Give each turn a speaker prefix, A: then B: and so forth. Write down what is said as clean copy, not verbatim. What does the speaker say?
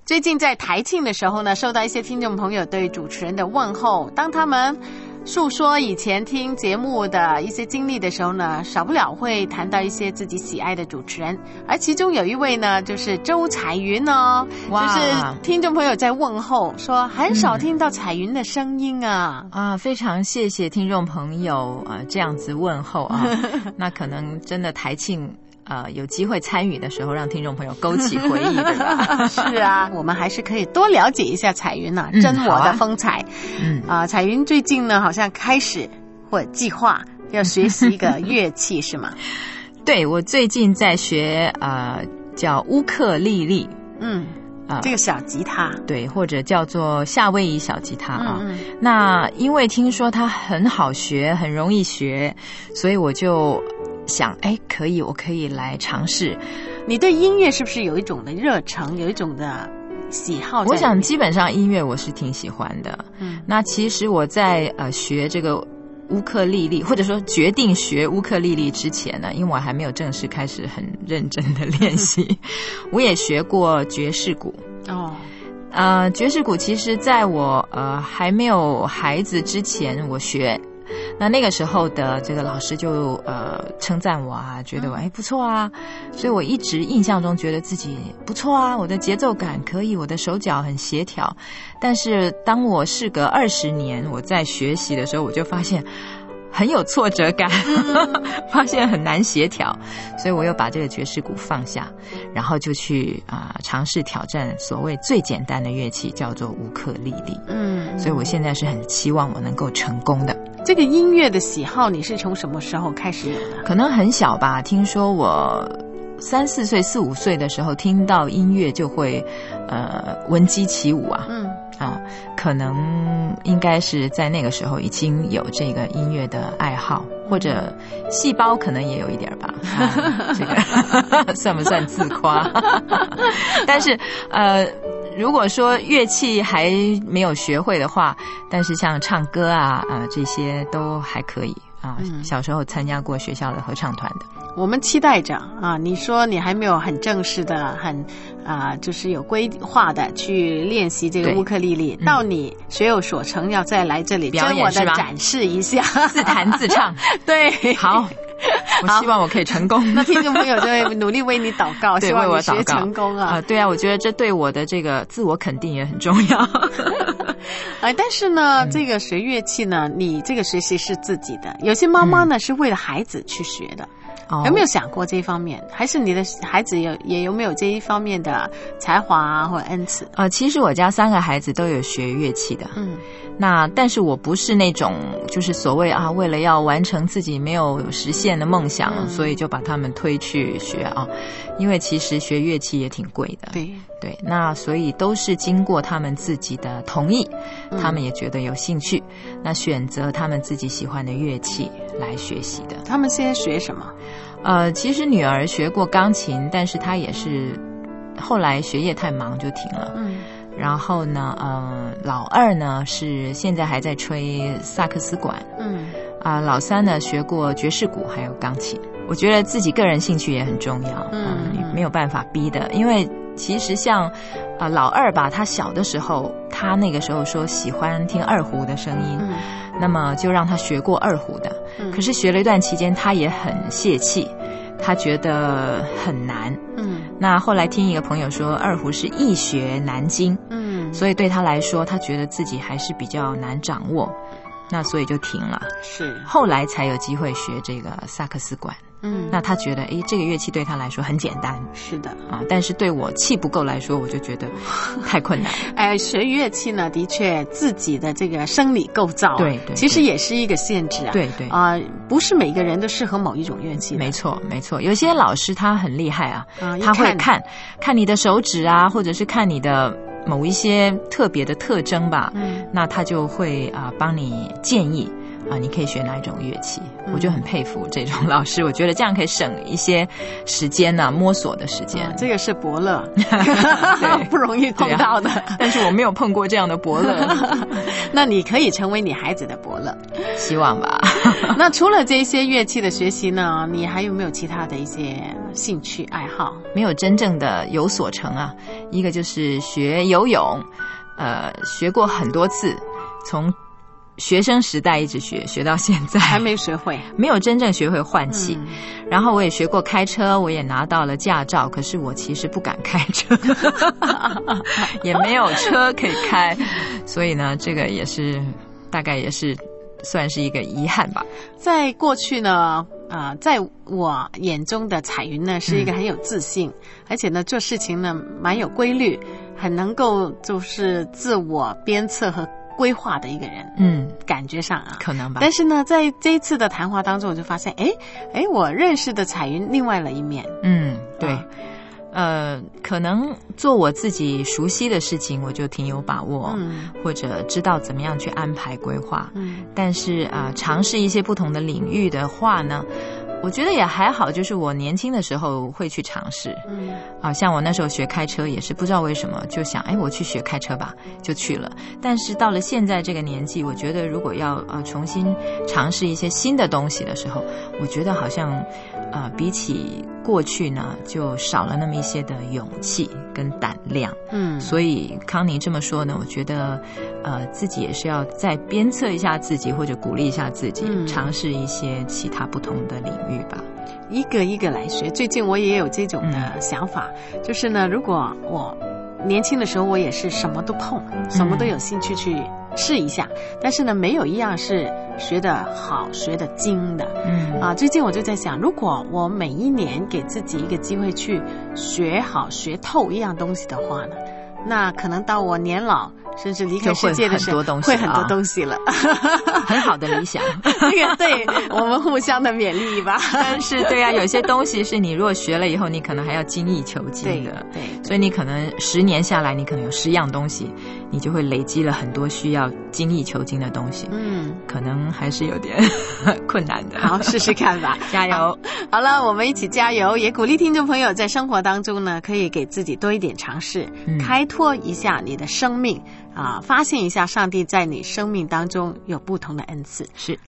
A: 最近在台庆的时候呢，收到一些听众朋友对主持人的问候，当他们述说以前听节目的一些经历的时候呢，少不了会谈到一些自己喜爱的主持人，而其中有一位呢就是周彩云哦，就是听众朋友在问候说很少听到彩云的声音啊。
B: 非常谢谢听众朋友这样子问候啊，那可能真的台庆有机会参与的时候，让听众朋友勾起回忆，对吧？
A: 是啊，我们还是可以多了解一下彩云啊，真我的风采。彩云最近呢，好像开始或计划要学习一个乐器，是吗？
B: 对，我最近在学叫乌克丽丽。
A: 这个小吉他，
B: 对，或者叫做夏威夷小吉他啊。那因为听说它很好学，很容易学，所以我就想，可以，我可以来尝试。
A: 你对音乐是不是有一种的热诚，有一种的喜好？
B: 我想基本上音乐我是挺喜欢的。那其实我在学这个乌克丽丽，或者说决定学乌克丽丽之前呢，因为我还没有正式开始很认真的练习，我也学过爵士鼓。爵士鼓其实在我还没有孩子之前我学，那个时候的这个老师就称赞我啊，觉得我不错啊，所以我一直印象中觉得自己不错啊，我的节奏感可以，我的手脚很协调。但是当我事隔20年我在学习的时候，我就发现很有挫折感，发现很难协调，所以我又把这个爵士鼓放下，然后就去尝试挑战所谓最简单的乐器，叫做乌克丽丽。所以我现在是很希望我能够成功的。
A: 这个音乐的喜好你是从什么时候开始有的？
B: 可能很小吧，听说我3、4岁、4、5岁的时候听到音乐就会闻鸡起舞啊。可能应该是在那个时候已经有这个音乐的爱好，或者细胞可能也有一点吧。这个算不算自夸？但是如果说乐器还没有学会的话，但是像唱歌这些都还可以啊。小时候参加过学校的合唱团的。
A: 我们期待着你说你还没有很正式的就是有规划的去练习这个乌克丽丽，到你学有所成要再来这里真我的展示一下，
B: 自弹自唱。
A: 对，
B: 好，我希望我可以成功。
A: 那听众朋友就会努力为你祷告，希望你学成功啊。
B: 对啊，我觉得这对我的这个自我肯定也很重要。
A: 但是呢，这个学乐器呢，你这个学习是自己的，有些妈妈呢是为了孩子去学的。有没有想过这一方面？还是你的孩子也有没有这一方面的才华或者恩赐？
B: 其实我家3个孩子都有学乐器的。那但是我不是那种就是所谓为了要完成自己没有实现的梦想，所以就把他们推去学因为其实学乐器也挺贵的。对，那所以都是经过他们自己的同意，他们也觉得有兴趣，那选择他们自己喜欢的乐器来学习的。
A: 他们现在学什么？
B: 其实女儿学过钢琴，但是她也是后来学业太忙就停了。然后呢，老二呢是现在还在吹萨克斯管。老三呢学过爵士鼓还有钢琴。我觉得自己个人兴趣也很重要。你没有办法逼的，因为其实像老二吧，他小的时候，他那个时候说喜欢听二胡的声音，那么就让他学过二胡的。可是学了一段期间，他也很泄气，他觉得很难。那后来听一个朋友说，二胡是易学难精。所以对他来说，他觉得自己还是比较难掌握，那所以就停了。是，后来才有机会学这个萨克斯管。那他觉得这个乐器对他来说很简单。是的但是对我气不够来说，我就觉得太困难。
A: 学乐器呢，的确自己的这个生理构造对，其实也是一个限制对不是每个人都适合某一种乐器。
B: 没错没错，有些老师他很厉害他会看你的手指或者是看你的某一些特别的特征吧。那他就会帮你建议你可以学哪一种乐器。我就很佩服这种老师，我觉得这样可以省一些时间摸索的时间。
A: 这个是伯乐不容易碰到的
B: 但是我没有碰过这样的伯乐
A: 那你可以成为你孩子的伯乐，
B: 希望吧
A: 那除了这些乐器的学习呢，你还有没有其他的一些兴趣爱好？
B: 没有真正的有所成一个就是学游泳，学过很多次，从学生时代一直学到现在，
A: 还没学会，
B: 没有真正学会换气。然后我也学过开车，我也拿到了驾照，可是我其实不敢开车，也没有车可以开，所以呢，这个也是大概也是算是一个遗憾吧。
A: 在过去呢，在我眼中的彩云呢，是一个很有自信，而且呢做事情呢蛮有规律，很能够就是自我鞭策和规划的一个人，感觉上啊，
B: 可能吧。
A: 但是呢，在这一次的谈话当中，我就发现，我认识的彩云另外了一面。
B: 对，可能做我自己熟悉的事情，我就挺有把握，或者知道怎么样去安排规划。但是尝试一些不同的领域的话呢，我觉得也还好，就是我年轻的时候会去尝试。像我那时候学开车也是不知道为什么就想，我去学开车吧，就去了。但是到了现在这个年纪，我觉得如果要重新尝试一些新的东西的时候，我觉得好像比起过去呢，就少了那么一些的勇气跟胆量。所以康妮这么说呢，我觉得自己也是要再鞭策一下自己，或者鼓励一下自己，尝试一些其他不同的领域吧。
A: 一个一个来学。最近我也有这种的想法，就是呢，如果我年轻的时候我也是什么都碰，什么都有兴趣去试一下，但是呢，没有一样是学得好、学得精的。最近我就在想，如果我每一年给自己一个机会去学好、学透一样东西的话呢，那可能到我年老甚至离开世界的时候，会很多东西了。
B: 很好的理想。
A: 这个对我们互相的勉励吧。
B: 但是对啊，有些东西是你如果学了以后，你可能还要精益求精的。
A: 对，
B: 所以你可能10年下来，你可能有10样东西，你就会累积了很多需要精益求精的东西。可能还是有点困难的。
A: 好，试试看吧。
B: 加油。
A: 好了，我们一起加油，也鼓励听众朋友在生活当中呢，可以给自己多一点尝试，开拓一下你的生命，发现一下上帝在你生命当中有不同的恩赐。
B: 是。